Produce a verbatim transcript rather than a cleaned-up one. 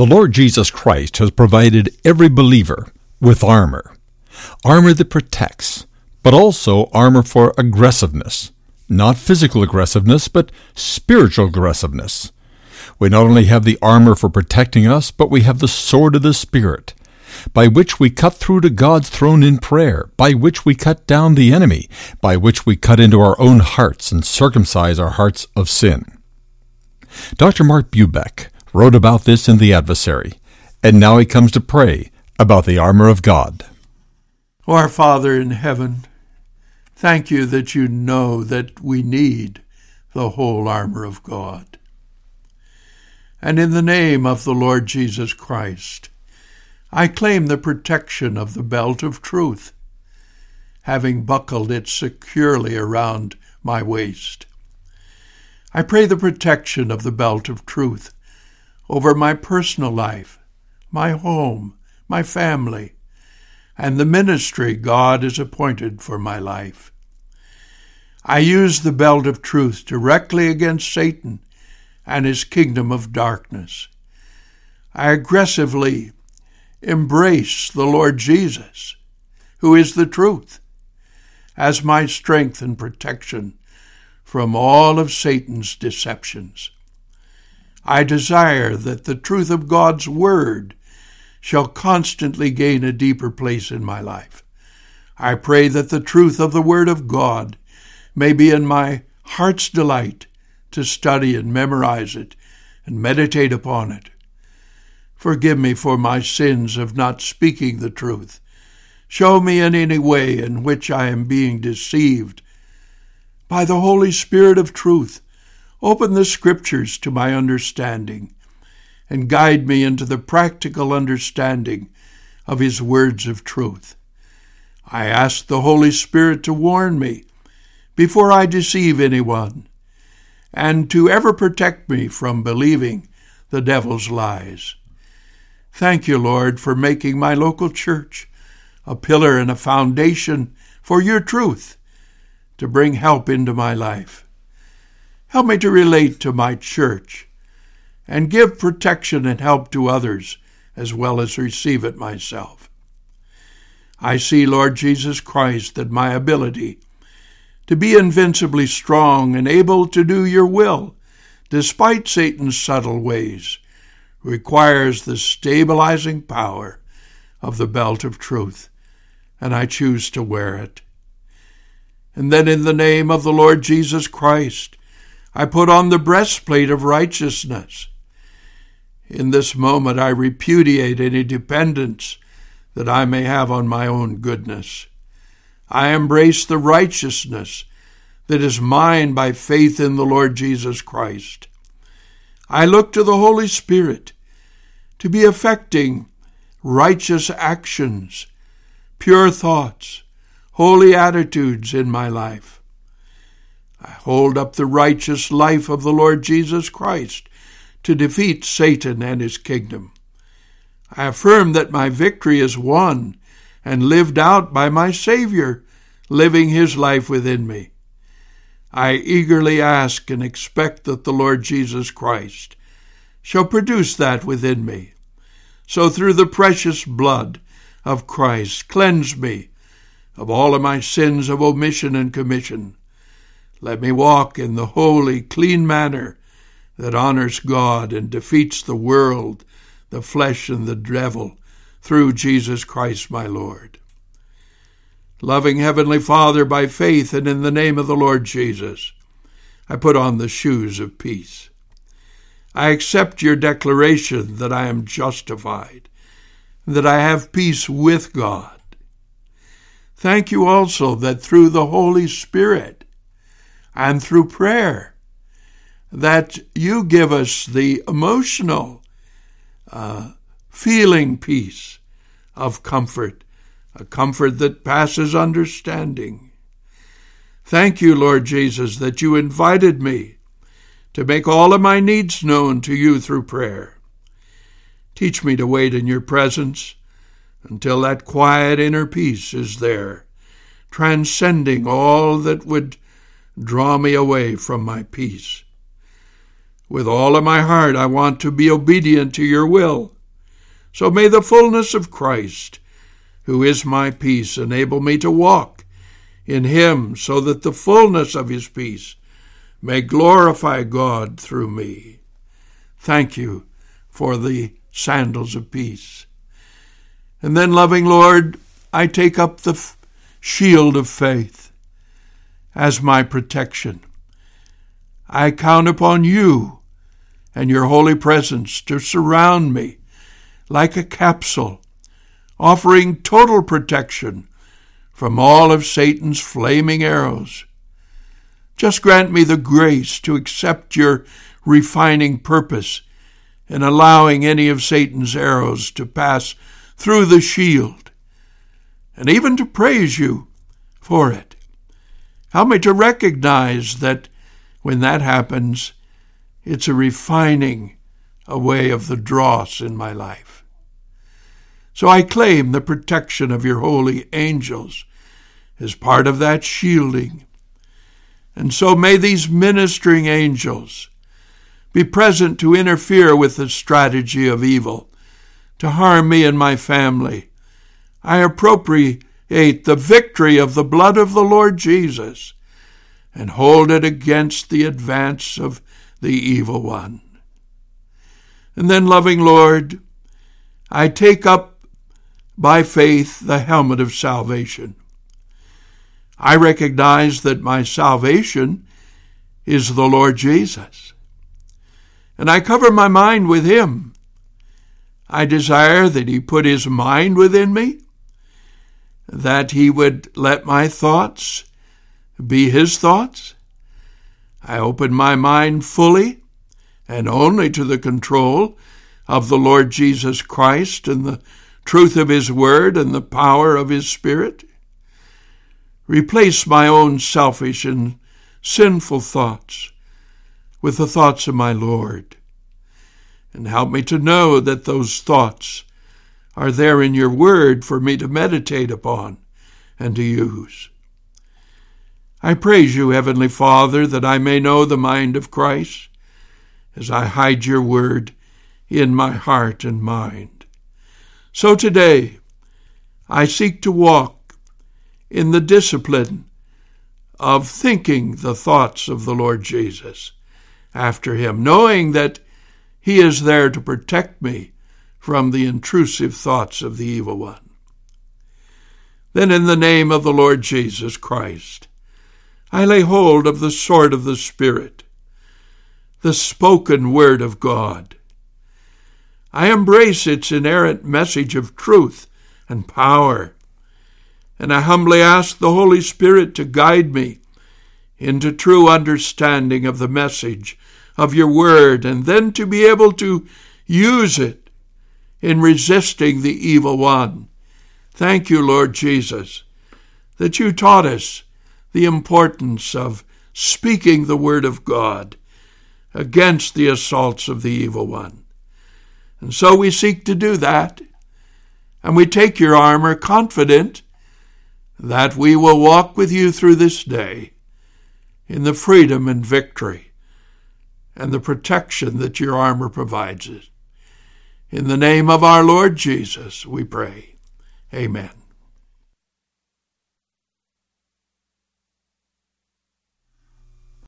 The Lord Jesus Christ has provided every believer with armor. Armor that protects, but also armor for aggressiveness. Not physical aggressiveness, but spiritual aggressiveness. We not only have the armor for protecting us, but we have the sword of the Spirit, by which we cut through to God's throne in prayer, by which we cut down the enemy, by which we cut into our own hearts and circumcise our hearts of sin. Doctor Mark Bubeck wrote about this in The Adversary, and now he comes to pray about the armor of God. O our Father in heaven, thank you that you know that we need the whole armor of God. And in the name of the Lord Jesus Christ, I claim the protection of the belt of truth, having buckled it securely around my waist. I pray the protection of the belt of truth over my personal life, my home, my family, and the ministry God has appointed for my life. I use the belt of truth directly against Satan and his kingdom of darkness. I aggressively embrace the Lord Jesus, who is the truth, as my strength and protection from all of Satan's deceptions. I desire that the truth of God's word shall constantly gain a deeper place in my life. I pray that the truth of the word of God may be in my heart's delight to study and memorize it and meditate upon it. Forgive me for my sins of not speaking the truth. Show me in any way in which I am being deceived. By the Holy Spirit of truth, open the Scriptures to my understanding and guide me into the practical understanding of his words of truth. I ask the Holy Spirit to warn me before I deceive anyone, and to ever protect me from believing the devil's lies. Thank you, Lord, for making my local church a pillar and a foundation for your truth to bring help into my life. Help me to relate to my church and give protection and help to others as well as receive it myself. I see, Lord Jesus Christ, that my ability to be invincibly strong and able to do your will, despite Satan's subtle ways, requires the stabilizing power of the belt of truth, and I choose to wear it. And then in the name of the Lord Jesus Christ, I put on the breastplate of righteousness. In this moment I repudiate any dependence that I may have on my own goodness. I embrace the righteousness that is mine by faith in the Lord Jesus Christ. I look to the Holy Spirit to be effecting righteous actions, pure thoughts, holy attitudes in my life. I hold up the righteous life of the Lord Jesus Christ to defeat Satan and his kingdom. I affirm that my victory is won and lived out by my Savior, living his life within me. I eagerly ask and expect that the Lord Jesus Christ shall produce that within me. So through the precious blood of Christ, cleanse me of all of my sins of omission and commission. Let me walk in the holy, clean manner that honors God and defeats the world, the flesh, and the devil through Jesus Christ my Lord. Loving Heavenly Father, by faith and in the name of the Lord Jesus, I put on the shoes of peace. I accept your declaration that I am justified, that I have peace with God. Thank you also that through the Holy Spirit and through prayer, that you give us the emotional, uh, feeling peace of comfort, a comfort that passes understanding. Thank you, Lord Jesus, that you invited me to make all of my needs known to you through prayer. Teach me to wait in your presence until that quiet inner peace is there, transcending all that would draw me away from my peace. With all of my heart, I want to be obedient to your will, So may the fullness of Christ, who is my peace, enable me to walk in him, so that the fullness of his peace may glorify God through me. Thank you for the sandals of peace. And then, loving Lord, I take up the f- shield of faith as my protection. I count upon you and your holy presence to surround me like a capsule, offering total protection from all of Satan's flaming arrows. Just grant me the grace to accept your refining purpose in allowing any of Satan's arrows to pass through the shield, and even to praise you for it. Help me to recognize that when that happens, it's a refining away of the dross in my life. So I claim the protection of your holy angels as part of that shielding. And so may these ministering angels be present to interfere with the strategy of evil, to harm me and my family. I appropriate the victory of the blood of the Lord Jesus and hold it against the advance of the evil one. And then, loving Lord, I take up by faith the helmet of salvation. I recognize that my salvation is the Lord Jesus, and I cover my mind with him. I desire that he put his mind within me, that he would let my thoughts be his thoughts. I open my mind fully and only to the control of the Lord Jesus Christ and the truth of his word and the power of his Spirit. Replace my own selfish and sinful thoughts with the thoughts of my Lord, and help me to know that those thoughts are there in your word for me to meditate upon and to use. I praise you, Heavenly Father, that I may know the mind of Christ as I hide your word in my heart and mind. So today, I seek to walk in the discipline of thinking the thoughts of the Lord Jesus after him, knowing that he is there to protect me from the intrusive thoughts of the evil one. Then in the name of the Lord Jesus Christ, I lay hold of the sword of the Spirit, the spoken word of God. I embrace its inerrant message of truth and power, and I humbly ask the Holy Spirit to guide me into true understanding of the message of your word, and then to be able to use it in resisting the evil one. Thank you, Lord Jesus, that you taught us the importance of speaking the word of God against the assaults of the evil one. And so we seek to do that, and we take your armor confident that we will walk with you through this day in the freedom and victory and the protection that your armor provides us. In the name of our Lord Jesus, we pray. Amen.